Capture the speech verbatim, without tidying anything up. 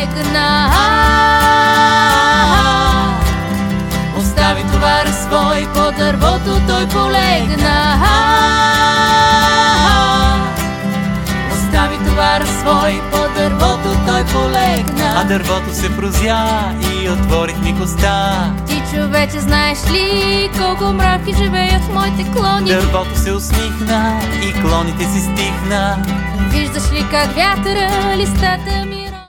полегна. Остави товара свой под дървото, той полегна. Остави товара свой под дървото, той полегна. А дървото се прозя и отворих ми коста. Ти, човече, знаеш ли колко мравки живеят в моите клони? Дървото се усмихна и клоните си стихна. Виждаш ли как вятъра листата ми